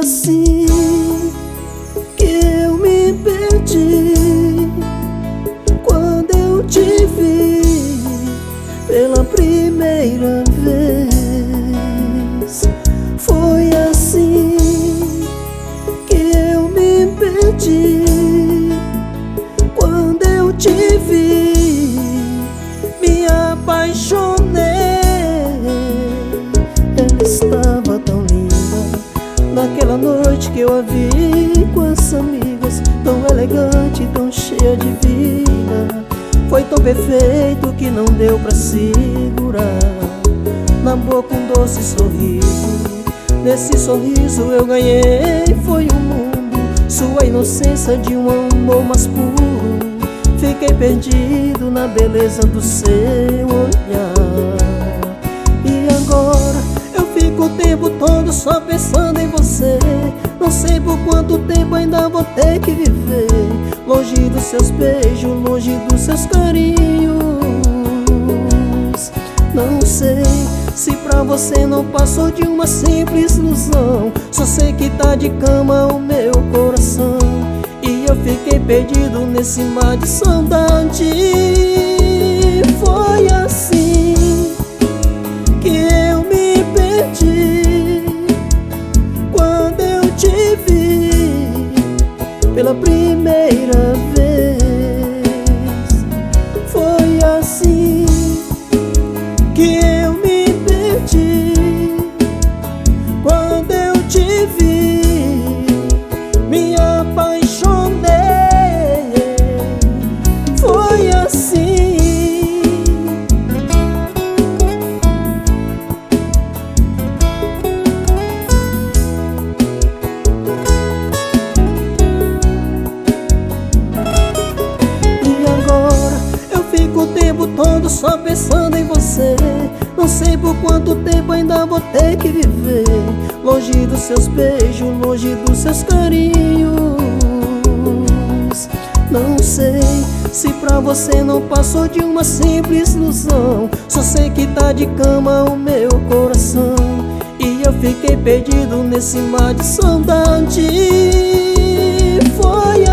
assim que eu me perdi quando eu te vi pela primeira vez. Foi assim que eu me perdi quando eu te vi, me apaixonei. Ela estava tão linda naquela noite que eu a vi com as amigas, tão elegante, tão cheia de vida. Foi tão perfeito que não deu pra segurar. Na boca um doce sorriso, nesse sorriso eu ganhei, foi o mundo, sua inocência de um amor mais puro. Fiquei perdido na beleza do seu olhar. E agora eu fico o tempo todo só pensando em você. Não sei por quanto tempo ainda vou ter que viver longe dos seus beijos, longe dos seus carinhos. Não sei se pra você não passou de uma simples ilusão. Só sei que tá de cama o meu coração, e eu fiquei perdido nesse mar de saudade. Foi assim que eu me perdi quando eu te vi pela primeira vez. Foi assim que eu me perdi quando eu te vi, me apaixonei. Foi assim. E agora eu fico o tempo todo só pensando em você. Não sei por quanto tempo ainda vou ter que viver longe dos seus beijos, longe dos seus carinhos. Não sei se pra você não passou de uma simples ilusão. Só sei que tá de cama o meu coração, e eu fiquei perdido nesse mar de saudade. Foi